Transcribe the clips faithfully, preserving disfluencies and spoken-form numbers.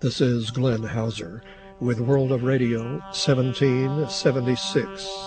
This is Glenn Hauser with World of Radio seventeen seventy-six.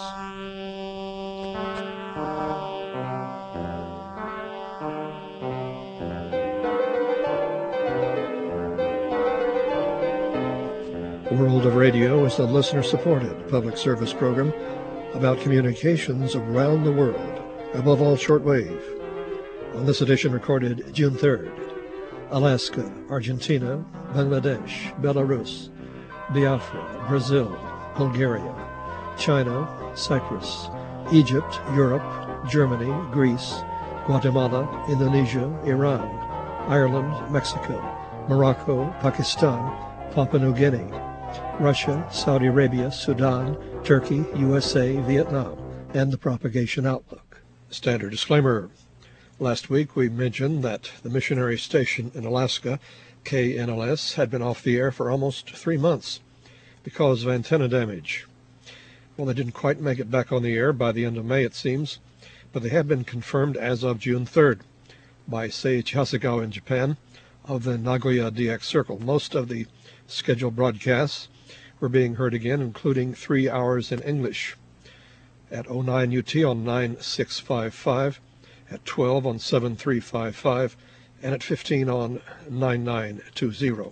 World of Radio is a listener-supported public service program about communications around the world, above all shortwave. On this edition recorded June third, Alaska, Argentina, Bangladesh, Belarus, Biafra, Brazil, Bulgaria, China, Cyprus, Egypt, Europe, Germany, Greece, Guatemala, Indonesia, Iran, Ireland, Mexico, Morocco, Pakistan, Papua New Guinea, Russia, Saudi Arabia, Sudan, Turkey, U S A, Vietnam, and the Propagation Outlook. Standard disclaimer. Last week we mentioned that the missionary station in Alaska, K N L S, had been off the air for almost three months because of antenna damage. Well, they didn't quite make it back on the air by the end of May, it seems, but they have been confirmed as of June third by Seiichi Hasegawa in Japan of the Nagoya D X Circle. Most of the scheduled broadcasts were being heard again, including three hours in English at oh nine U T on nine six five five, at twelve on seven three five five, and at fifteen on nine nine two zero.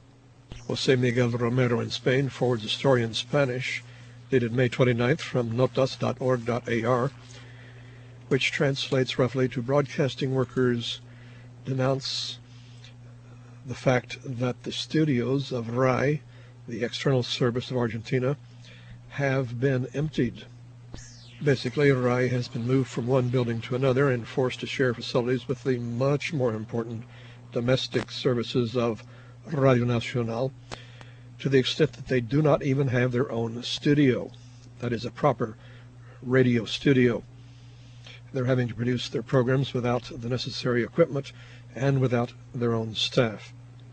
José Miguel Romero in Spain forwards a story in Spanish dated May twenty-ninth from notas dot org dot A R, which translates roughly to broadcasting workers denounce the fact that the studios of R A I, the external service of Argentina, have been emptied. Basically, R A I has been moved from one building to another and forced to share facilities with the much more important domestic services of Radio Nacional, to the extent that they do not even have their own studio. That is, a proper radio studio. They're having to produce their programs without the necessary equipment and without their own staff.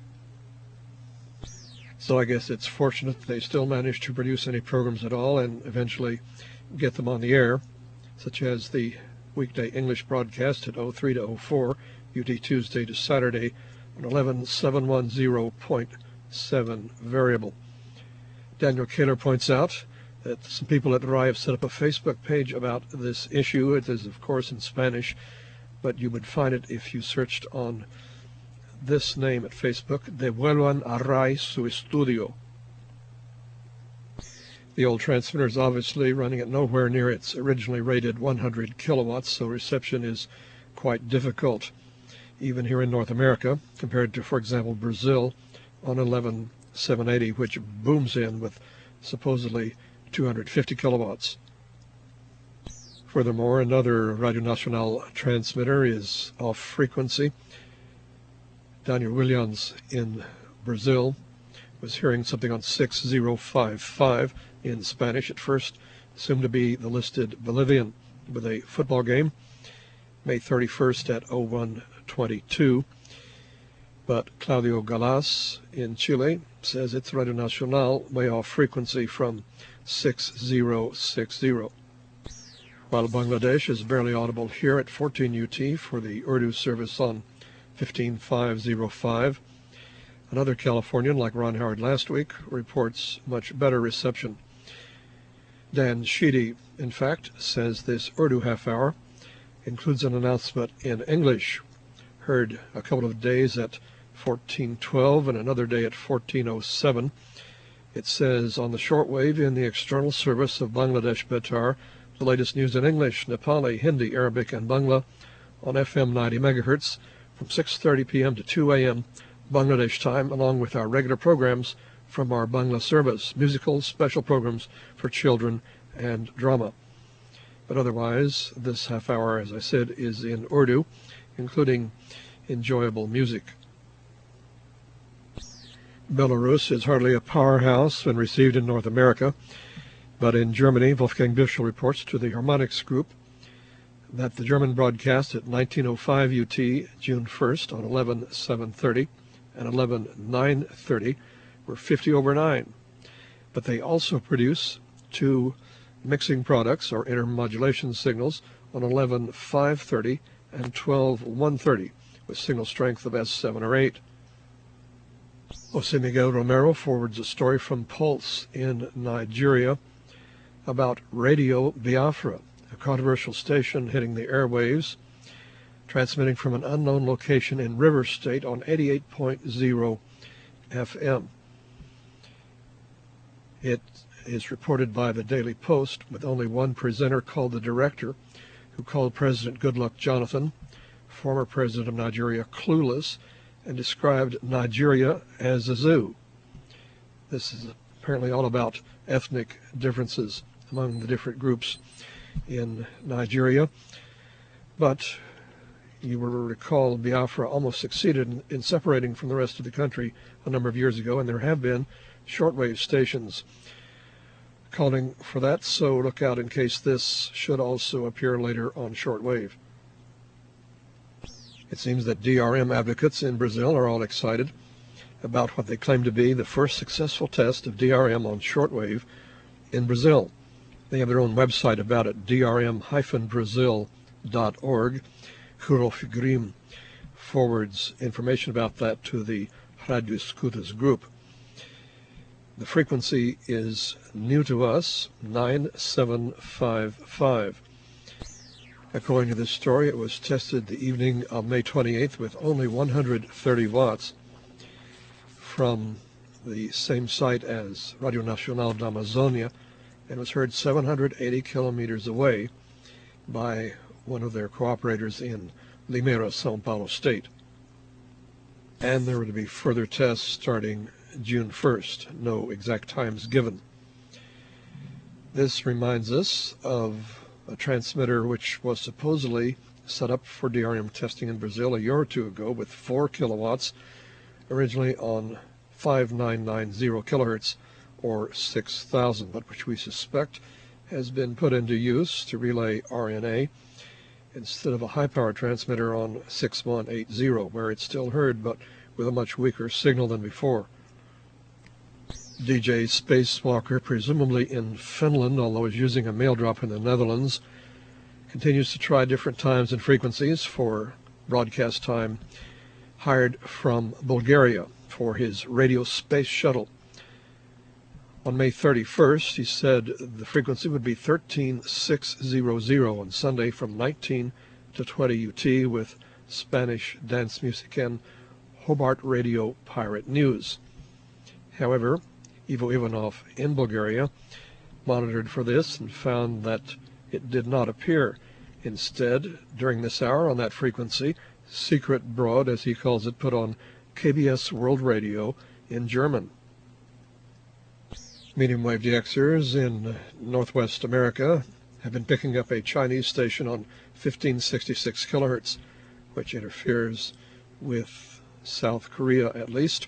So I guess it's fortunate that they still manage to produce any programs at all and eventually get them on the air, such as the weekday English broadcast at oh three to oh four, U T Tuesday to Saturday on eleven seven ten point seven variable. Daniel Kaler points out that some people at R A I have set up a Facebook page about this issue. It is, of course, in Spanish, but you would find it if you searched on this name at Facebook, Devuelvan a R A I su estudio. The old transmitter is obviously running at nowhere near its originally rated one hundred kilowatts, so reception is quite difficult, even here in North America, compared to, for example, Brazil on eleven seven eighty, which booms in with supposedly two hundred fifty kilowatts. Furthermore, another Radio Nacional transmitter is off frequency. Daniel Williams in Brazil was hearing something on six oh five five in Spanish, at first assumed to be the listed Bolivian, with a football game, May thirty-first at oh one twenty-two. But Claudio Galas in Chile says it's Radio Nacional, way off frequency from six oh six oh. While Bangladesh is barely audible here at fourteen U T for the Urdu service on fifteen five oh five. Another Californian, like Ron Howard last week, reports much better reception. Dan Sheedy, in fact, says this Urdu half-hour includes an announcement in English, heard a couple of days at fourteen twelve and another day at fourteen oh seven. It says, on the shortwave in the external service of Bangladesh Betar, the latest news in English, Nepali, Hindi, Arabic, and Bangla on F M ninety megahertz from six thirty p.m. to two a.m. Bangladesh time, along with our regular programs from our Bangla service, musical special programs for children and drama. But otherwise, this half hour, as I said, is in Urdu, including enjoyable music. Belarus is hardly a powerhouse when received in North America, but in Germany, Wolfgang Bischel reports to the Harmonics Group that the German broadcast at nineteen oh five U T, June first, on eleven seven thirty and eleven nine thirty were fifty over nine. But they also produce two mixing products, or intermodulation signals, on eleven five thirty and twelve one thirty, with signal strength of S seven or eight. Jose Miguel Romero forwards a story from Pulse in Nigeria about Radio Biafra, a controversial station hitting the airwaves, transmitting from an unknown location in River State on eighty-eight point zero F M. It is reported by the Daily Post, with only one presenter called the director, who called President Goodluck Jonathan, former president of Nigeria, clueless, and described Nigeria as a zoo. This is apparently all about ethnic differences among the different groups in Nigeria. But you will recall Biafra almost succeeded in, in separating from the rest of the country a number of years ago, and there have been shortwave stations calling for that, so look out in case this should also appear later on shortwave. It seems that D R M advocates in Brazil are all excited about what they claim to be the first successful test of D R M on shortwave in Brazil. They have their own website about it, d r m dash brazil dot org. Kuro Figrim forwards information about that to the Radio Escutas group. The frequency is new to us, nine seven five five. According to this story, it was tested the evening of May twenty-eighth with only one hundred thirty watts from the same site as Radio Nacional da Amazonia, and was heard seven hundred eighty kilometers away by one of their cooperators in Limeira, São Paulo State. And there were to be further tests starting June first, no exact times given. This reminds us of a transmitter which was supposedly set up for D R M testing in Brazil a year or two ago with four kilowatts, originally on five thousand nine hundred ninety kilohertz or six thousand, but which we suspect has been put into use to relay R N A instead of a high-power transmitter on six thousand one hundred eighty, where it's still heard but with a much weaker signal than before. D J Spacewalker, presumably in Finland, although he's using a mail drop in the Netherlands, continues to try different times and frequencies for broadcast time hired from Bulgaria for his radio space shuttle. On May thirty-first, he said the frequency would be thirteen thousand six hundred on Sunday from nineteen to twenty U T with Spanish dance music and Hobart Radio Pirate News. However, Ivo Ivanov in Bulgaria monitored for this and found that it did not appear. Instead, during this hour on that frequency, Secret Broad, as he calls it, put on K B S World Radio in German. Medium wave D Xers in Northwest America have been picking up a Chinese station on fifteen sixty-six kilohertz, which interferes with South Korea at least.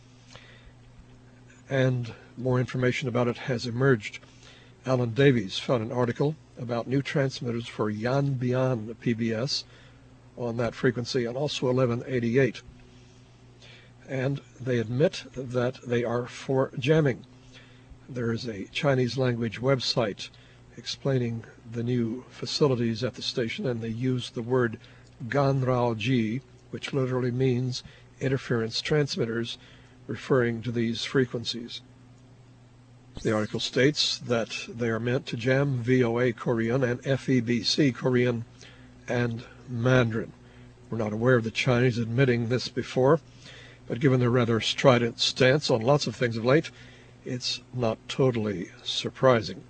And more information about it has emerged. Alan Davies found an article about new transmitters for Yan Bian P B S on that frequency and also eleven eighty-eight. And they admit that they are for jamming. There is a Chinese language website explaining the new facilities at the station, and they use the word Ganrao Ji, which literally means interference transmitters, referring to these frequencies. The article states that they are meant to jam V O A Korean and F E B C Korean and Mandarin. We're not aware of the Chinese admitting this before, but given their rather strident stance on lots of things of late, it's not totally surprising.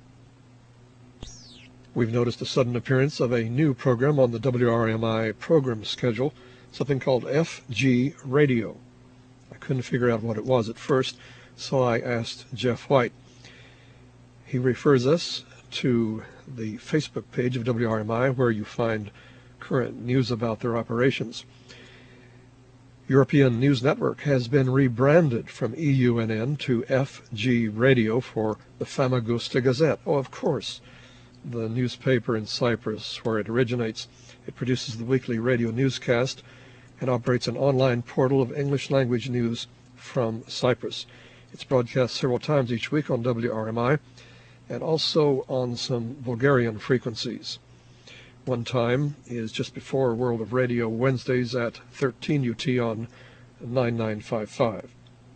We've noticed the sudden appearance of a new program on the W R M I program schedule, something called F G Radio. I couldn't figure out what it was at first, so I asked Jeff White. He refers us to the Facebook page of W R M I, where you find current news about their operations. European News Network has been rebranded from E U N N to F G Radio for the Famagusta Gazette. Oh, of course, the newspaper in Cyprus where it originates. It produces the weekly radio newscast and operates an online portal of English language news from Cyprus. It's broadcast several times each week on W R M I and also on some Bulgarian frequencies. One time is just before World of Radio Wednesdays at thirteen U T on nine nine five five.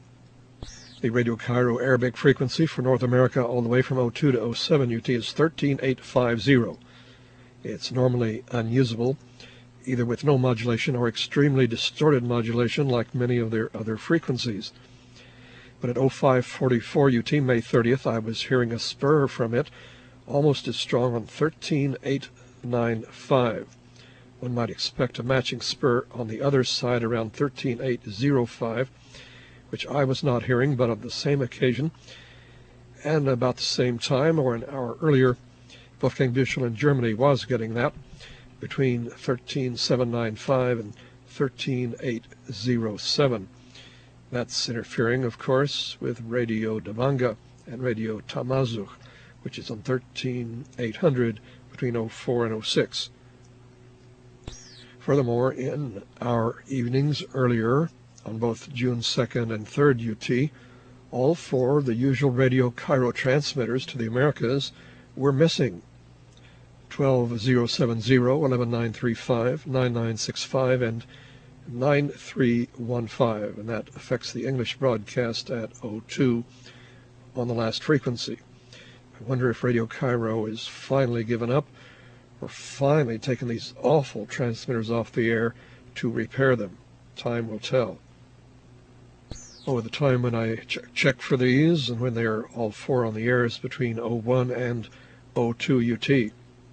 The Radio Cairo Arabic frequency for North America all the way from oh two to oh seven U T is thirteen thousand eight hundred fifty. It's normally unusable, either with no modulation or extremely distorted modulation like many of their other frequencies. But at oh five forty-four U T, May thirtieth, I was hearing a spur from it almost as strong on thirteen thousand eight hundred ninety-five. One might expect a matching spur on the other side around thirteen thousand eight hundred five, which I was not hearing, but on the same occasion and about the same time or an hour earlier, Wolfgang Büchel in Germany was getting that between thirteen thousand seven hundred ninety-five and thirteen thousand eight hundred seven. That's interfering, of course, with Radio Dabanga and Radio Tamazuch, which is on thirteen thousand eight hundred between oh four and oh six. Furthermore, in our evenings earlier, on both June second and third U T, all four of the usual Radio Cairo transmitters to the Americas were missing. twelve thousand seventy, eleven thousand nine hundred thirty-five, nine thousand nine hundred sixty-five, and nine three one five, and that affects the English broadcast at oh two on the last frequency. I wonder if Radio Cairo is finally given up, or finally taken these awful transmitters off the air to repair them. Time will tell. Oh, the time when I ch check for these and when they are all four on the air is between oh one and oh two U T.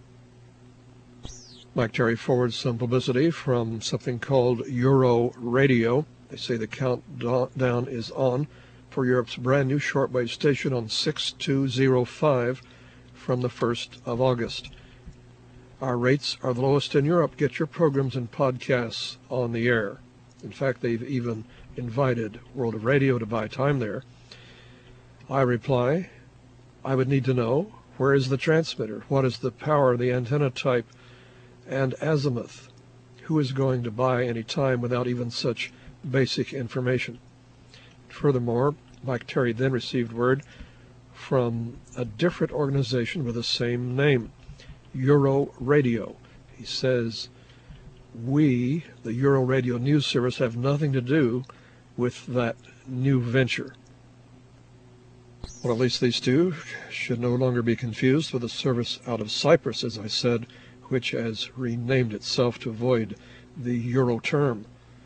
Mike Terry forwards some publicity from something called Euro Radio. They say the countdown is on for Europe's brand new shortwave station on six two oh five from the first of August. Our rates are the lowest in Europe. Get your programs and podcasts on the air. In fact, they've even invited World of Radio to buy time there. I reply, I would need to know, where is the transmitter? What is the power, the antenna type, and azimuth? Who is going to buy any time without even such basic information? Furthermore, Mike Terry then received word from a different organization with the same name, Euro Radio. He says, we, the Euro Radio News Service, have nothing to do with that new venture. Well, at least these two should no longer be confused with a service out of Cyprus, as I said, which has renamed itself to avoid the Euro term.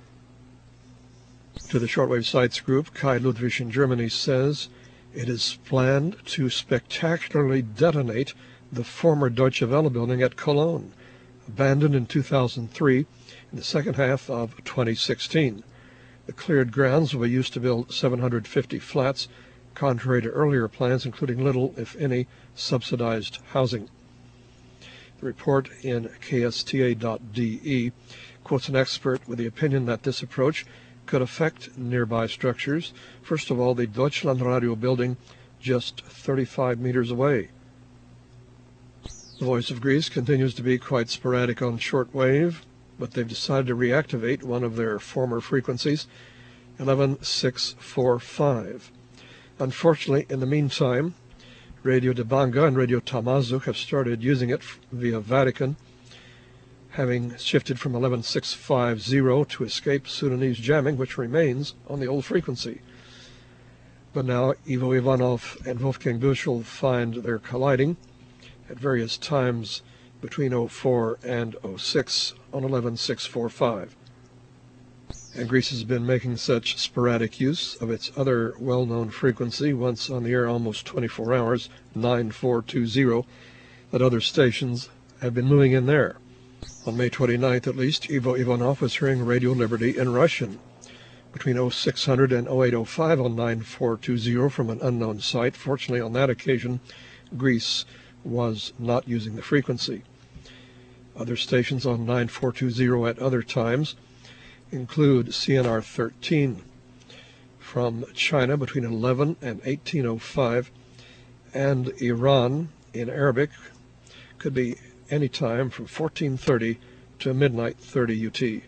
To the Shortwave Sites group, Kai Ludwig in Germany says, it is planned to spectacularly detonate the former Deutsche Welle building at Cologne, abandoned in two thousand three in the second half of twenty sixteen. The cleared grounds will be used to build seven hundred fifty flats, contrary to earlier plans, including little, if any, subsidized housing. The report in K S T A dot D E quotes an expert with the opinion that this approach could affect nearby structures. First of all, the Deutschlandradio building just thirty-five meters away. The Voice of Greece continues to be quite sporadic on shortwave, but they've decided to reactivate one of their former frequencies, eleven thousand six hundred forty-five. Unfortunately, in the meantime, Radio Dabanga and Radio Tamazuch have started using it via Vatican, having shifted from eleven thousand six hundred fifty to escape Sudanese jamming, which remains on the old frequency. But now Ivo Ivanov and Wolfgang Büchel find they're colliding at various times between oh four and oh six on eleven thousand six hundred forty-five. And Greece has been making such sporadic use of its other well-known frequency, once on the air almost twenty-four hours, nine four two zero, that other stations have been moving in there. On May twenty-ninth, at least, Ivo Ivanov was hearing Radio Liberty in Russian between oh six hundred and oh eight oh five on nine four two zero from an unknown site. Fortunately, on that occasion, Greece was not using the frequency. Other stations on nine four two zero at other times include C N R thirteen from China between eleven and eighteen oh five, and Iran in Arabic could be any time from fourteen thirty to midnight thirty U T.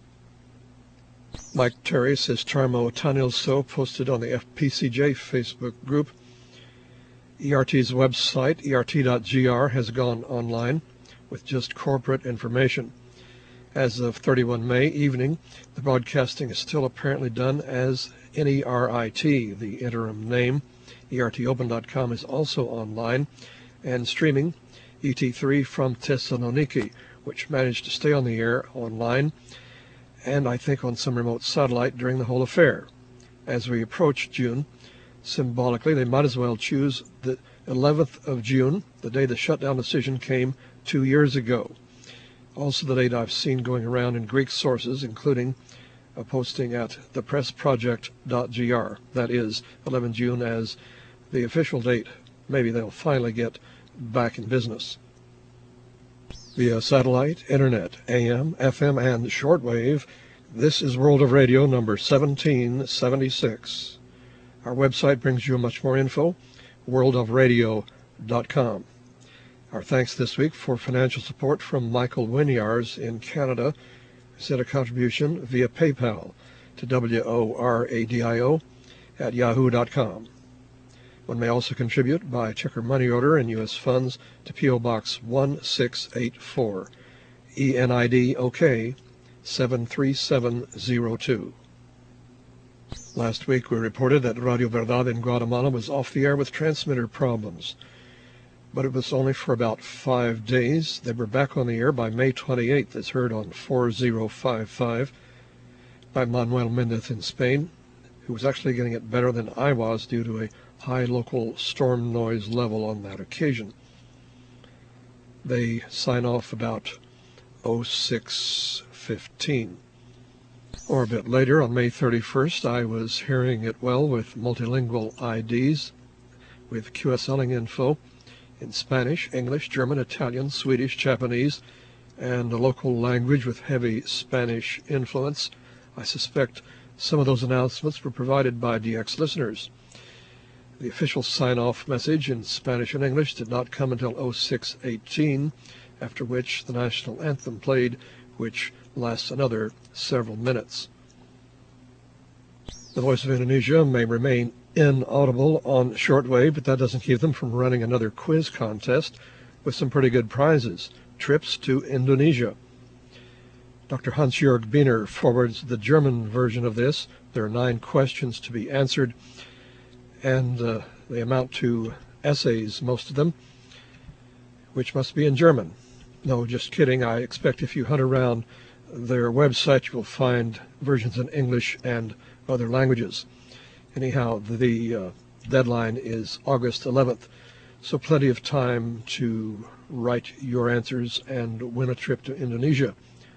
Mike Terry says Charmo Tanilso posted on the F P C J Facebook group. E R T's website, E R T dot G R, has gone online with just corporate information. As of thirty-first May evening, the broadcasting is still apparently done as N E R I T, the interim name. E R T open dot com is also online, and streaming E T three from Thessaloniki, which managed to stay on the air online, and I think on some remote satellite during the whole affair. As we approach June, symbolically, they might as well choose the eleventh of June, the day the shutdown decision came two years ago. Also the date I've seen going around in Greek sources, including a posting at the press project dot G R. That is, eleventh of June as the official date. Maybe they'll finally get back in business. Via satellite, internet, A M, F M, and shortwave, this is World of Radio number seventeen seventy-six. Our website brings you much more info, world of radio dot com. Our thanks this week for financial support from Michael Winyars in Canada, who sent a contribution via PayPal to W O R A D I O at yahoo dot com. One may also contribute by check or money order in U S funds to P O Box one six eight four, E N I D O K seven three seven zero two. Last week we reported that Radio Verdad in Guatemala was off the air with transmitter problems, but it was only for about five days. They were back on the air by May twenty-eighth, as heard on four zero five five by Manuel Mendez in Spain, who was actually getting it better than I was due to a high local storm noise level on that occasion. They sign off about oh six fifteen. Or a bit later, on May thirty-first, I was hearing it well with multilingual I Ds, with QSLing info in Spanish, English, German, Italian, Swedish, Japanese, and a local language with heavy Spanish influence. I suspect some of those announcements were provided by D X listeners. The official sign-off message in Spanish and English did not come until oh six eighteen, after which the national anthem played, which lasts another several minutes. The Voice of Indonesia may remain inaudible on shortwave, but that doesn't keep them from running another quiz contest with some pretty good prizes, trips to Indonesia. Doctor Hans-Jörg Biener forwards the German version of this. There are nine questions to be answered, and uh, they amount to essays, most of them, which must be in German. No, just kidding. I expect if you hunt around their website, you will find versions in English and other languages. Anyhow, the uh, deadline is August eleventh, so plenty of time to write your answers and win a trip to Indonesia.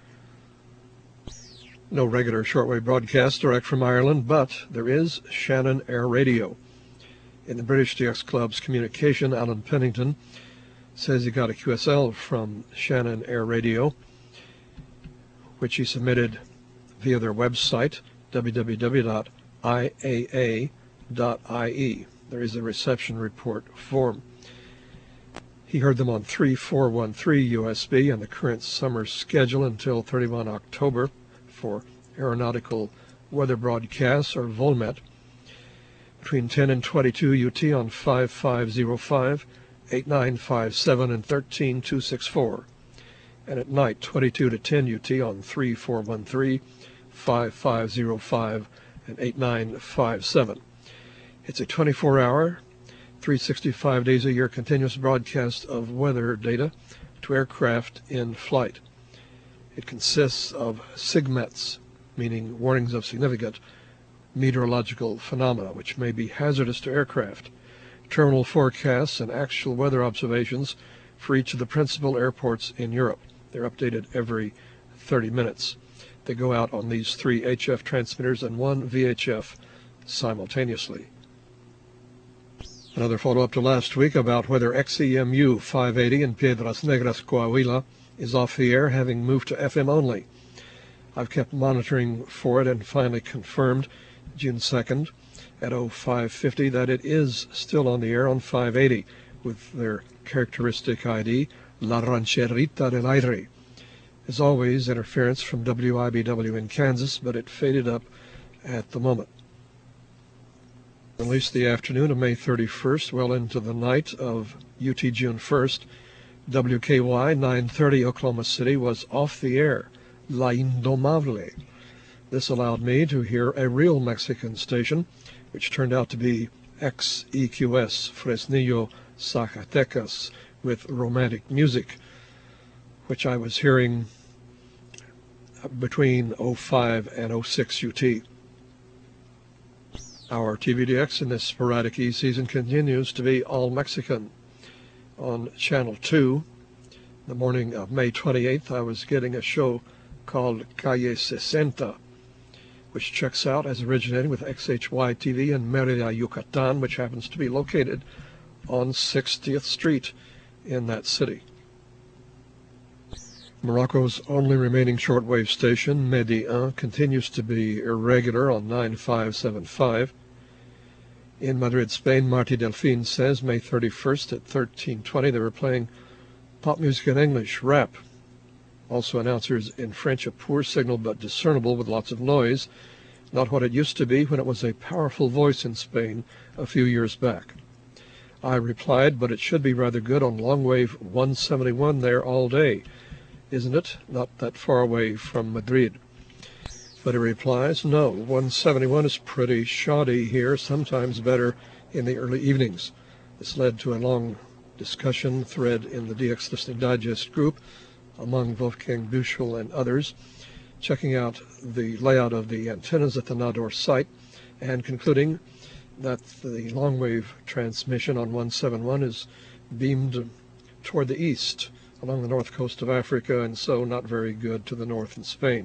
No regular shortwave broadcast direct from Ireland, but there is Shannon Air Radio. In the British D X Club's communication, Alan Pennington says he got a Q S L from Shannon Air Radio, which he submitted via their website, w w w dot i a a dot i e. There is a reception report form. He heard them on three four one three U S B and the current summer schedule until thirty-first of October for aeronautical weather broadcasts, or VOLMET, between ten and twenty-two U T on five five zero five, eight nine five seven, and thirteen two sixty-four, and at night twenty-two to ten U T on three four one three, five five zero five, and eight nine five seven. It's a twenty-four hour, three hundred sixty-five days a year continuous broadcast of weather data to aircraft in flight. It consists of SIGMETs, meaning warnings of significant meteorological phenomena, which may be hazardous to aircraft, terminal forecasts, and actual weather observations for each of the principal airports in Europe. They're updated every thirty minutes. They go out on these three H F transmitters and one V H F simultaneously. Another follow-up to last week about whether X E M U five eighty in Piedras Negras, Coahuila, is off the air, having moved to F M only. I've kept monitoring for it and finally confirmed June second at oh five fifty that it is still on the air on five eighty with their characteristic I D, La Rancherita del Aire. As always, interference from W I B W in Kansas, but it faded up at the moment. At least the afternoon of May thirty-first, well into the night of U T June first, W K Y nine thirty Oklahoma City was off the air, La Indomable, This allowed me to hear a real Mexican station, which turned out to be X E Q S Fresnillo, Zacatecas, with romantic music, which I was hearing between oh five and oh six U T. Our T V D X in this sporadic E season continues to be all Mexican. On Channel two, the morning of May twenty-eighth, I was getting a show called Calle sixty, which checks out as originating with X H Y T V in Mérida, Yucatan, which happens to be located on sixtieth Street in that city. Morocco's only remaining shortwave station, Medi one, continues to be irregular on nine five seven five. In Madrid, Spain, Marti Delfin says May thirty-first at thirteen twenty they were playing pop music in English, rap. Also announcers in French, a poor signal but discernible with lots of noise, not what it used to be when it was a powerful voice in Spain a few years back. I replied, but it should be rather good on longwave one seventy-one there all day, isn't it? Not that far away from Madrid. But he replies, no, one seventy-one is pretty shoddy here, sometimes better in the early evenings. This led to a long discussion thread in the D X Listening Digest group among Wolfgang Büchel and others, checking out the layout of the antennas at the Nador site and concluding that the longwave transmission on one seventy-one is beamed toward the east along the north coast of Africa, and so not very good to the north in Spain.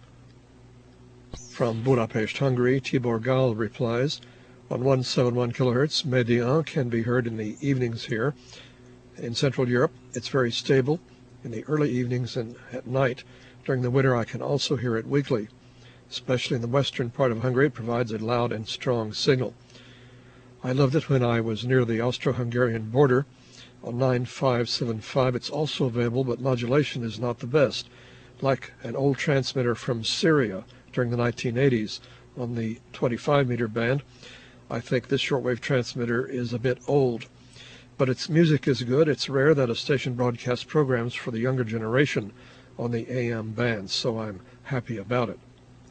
From Budapest, Hungary, Tibor Gal replies, on one seventy-one kilohertz, Medi one can be heard in the evenings here. In Central Europe, it's very stable in the early evenings and at night. During the winter, I can also hear it weekly. Especially in the western part of Hungary, it provides a loud and strong signal. I loved it when I was near the Austro-Hungarian border. On nine five seven five, it's also available, but modulation is not the best, like an old transmitter from Syria during the nineteen eighties on the twenty-five meter band. I think this shortwave transmitter is a bit old, but its music is good. It's rare that a station broadcasts programs for the younger generation on the A M bands, so I'm happy about it.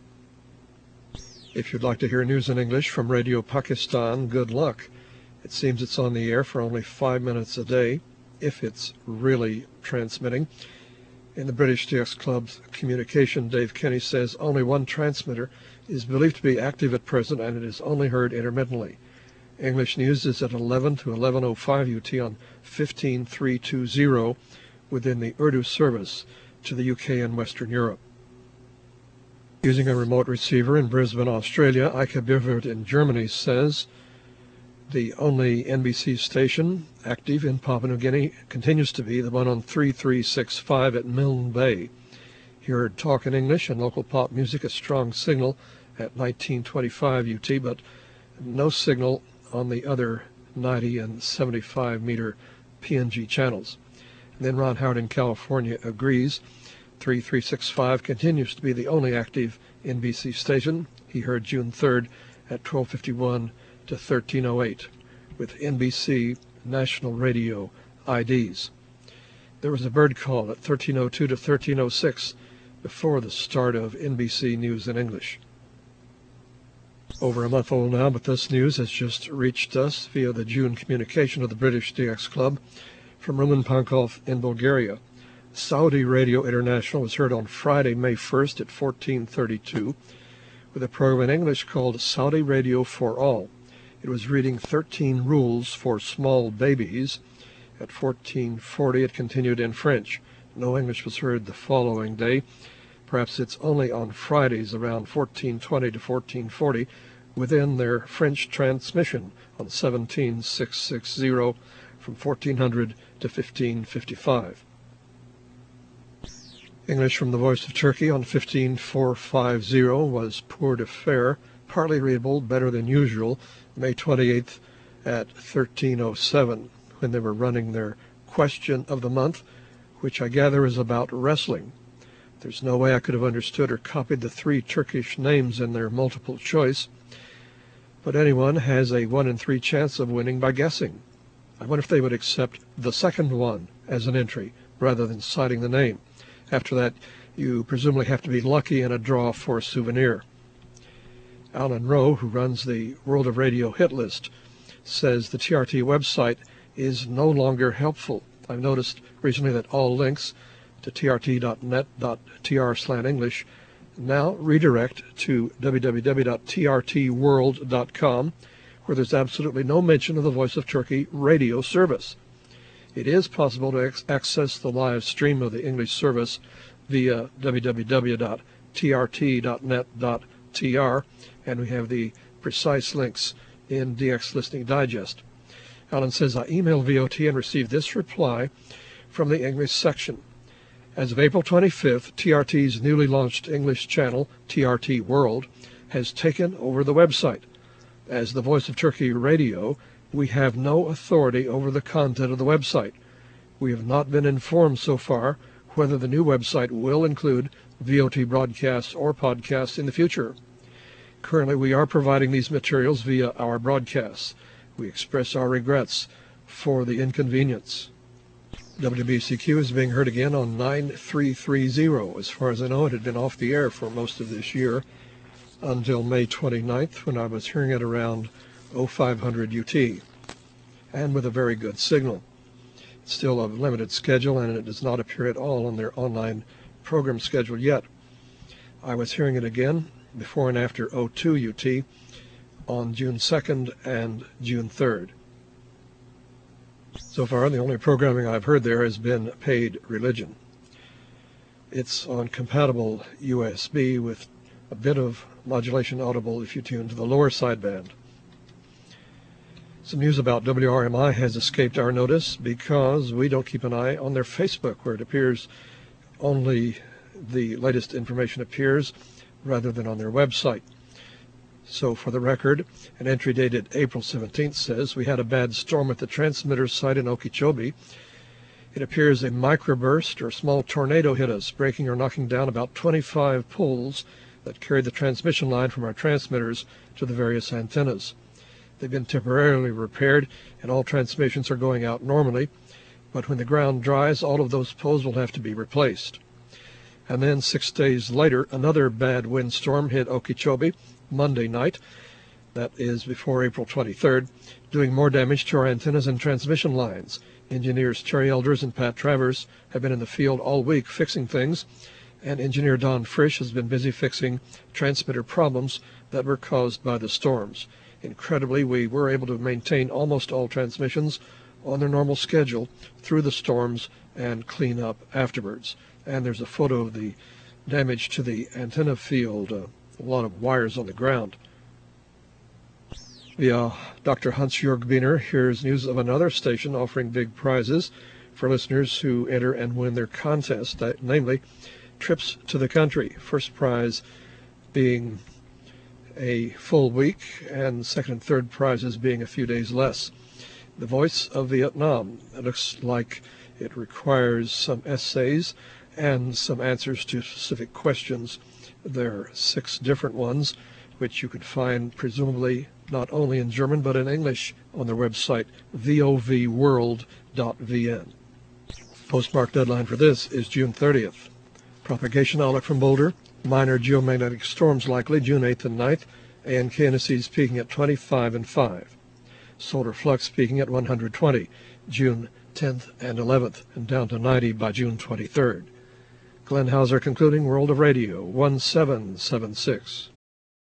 If you'd like to hear news in English from Radio Pakistan, good luck. It seems it's on the air for only five minutes a day, if it's really transmitting. In the British D X Club's communication, Dave Kenny says only one transmitter is believed to be active at present, and it is only heard intermittently. English news is at eleven to eleven oh five U T on fifteen three twenty within the Urdu service to the U K and Western Europe. Using a remote receiver in Brisbane, Australia, Eike Birvert in Germany says the only N B C station active in Papua New Guinea continues to be the one on three three six five at Milne Bay. He heard talk in English and local pop music, a strong signal at nineteen twenty-five U T, but no signal on the other ninety and seventy-five meter P N G channels. And then Ron Howard in California agrees. three three six five continues to be the only active N B C station. He heard June third at twelve fifty-one to thirteen oh eight with N B C National Radio I Ds. There was a bird call at thirteen oh two to thirteen oh six before the start of N B C News in English. Over a month old now, but this news has just reached us via the June communication of the British D X Club from Roman Pankov in Bulgaria. Saudi Radio International was heard on Friday, May first at fourteen thirty-two with a program in English called Saudi Radio for All. It was reading thirteen rules for small babies. At fourteen forty it continued in French. No English was heard the following day. Perhaps it's only on Fridays around fourteen twenty to fourteen forty within their French transmission on seventeen six sixty from fourteen hundred to fifteen fifty-five. English from the Voice of Turkey on fifteen four fifty was Pour de Fer, partly readable, better than usual, May twenty-eighth at thirteen oh seven, when they were running their Question of the Month, which I gather is about wrestling. There's no way I could have understood or copied the three Turkish names in their multiple choice, but anyone has a one in three chance of winning by guessing. I wonder if they would accept the second one as an entry rather than citing the name. After that, You presumably have to be lucky in a draw for a souvenir. Alan Rowe, who runs the World of Radio hit list, says the T R T website is no longer helpful. I've noticed recently that all links to t r t dot net dot t r slash English now redirect to w w w dot t r t world dot com, where there's absolutely no mention of the Voice of Turkey radio service. It is possible to ex- access the live stream of the English service via w w w dot t r t dot net dot t r, and we have the precise links in D X Listening Digest. Alan says, I emailed V O T and received this reply from the English section. As of April twenty-fifth, T R T's newly launched English channel, T R T World, has taken over the website. As the Voice of Turkey Radio, we have no authority over the content of the website. We have not been informed so far whether the new website will include V O T broadcasts or podcasts in the future. Currently, we are providing these materials via our broadcasts. We express our regrets for the inconvenience. W B C Q is being heard again on nine three three zero. As far as I know, it had been off the air for most of this year until May twenty-ninth, when I was hearing it around oh five hundred U T, and with a very good signal. It's still a limited schedule, and it does not appear at all on their online program schedule yet. I was hearing it again before and after oh two U T on June second and June third. So far, the only programming I've heard there has been paid religion. It's on compatible U S B with a bit of modulation audible if you tune to the lower sideband. Some news about W R M I has escaped our notice because we don't keep an eye on their Facebook, where it appears only the latest information appears rather than on their website. So for the record, an entry dated April seventeenth says, we had a bad storm at the transmitter site in Okeechobee. It appears a microburst or small tornado hit us, breaking or knocking down about twenty-five poles that carried the transmission line from our transmitters to the various antennas. They've been temporarily repaired, and all transmissions are going out normally, but when the ground dries, all of those poles will have to be replaced. And then six days later, another bad windstorm hit Okeechobee Monday night, that is before April twenty-third, doing more damage to our antennas and transmission lines. Engineers Terry Elders and Pat Travers have been in the field all week fixing things, and engineer Don Frisch has been busy fixing transmitter problems that were caused by the storms. Incredibly, we were able to maintain almost all transmissions on their normal schedule through the storms and clean up afterwards. And there's a photo of the damage to the antenna field, uh, a lot of wires on the ground. Via Doctor Hans-Jörg Biener, here's news of another station offering big prizes for listeners who enter and win their contest, that, namely trips to the country. First prize being a full week, and second and third prizes being a few days less. The Voice of Vietnam. It looks like it requires some essays and some answers to specific questions. There are six different ones, which you could find presumably not only in German but in English on their website, v o v world dot v n. Postmark deadline for this is June thirtieth. Propagation outlook from Boulder. Minor geomagnetic storms likely June eighth and ninth, and K N S E's peaking at twenty-five and five. Solar flux peaking at one hundred twenty, June tenth and eleventh, and down to ninety by June twenty-third. Glenn Hauser concluding World of Radio one seven seven six.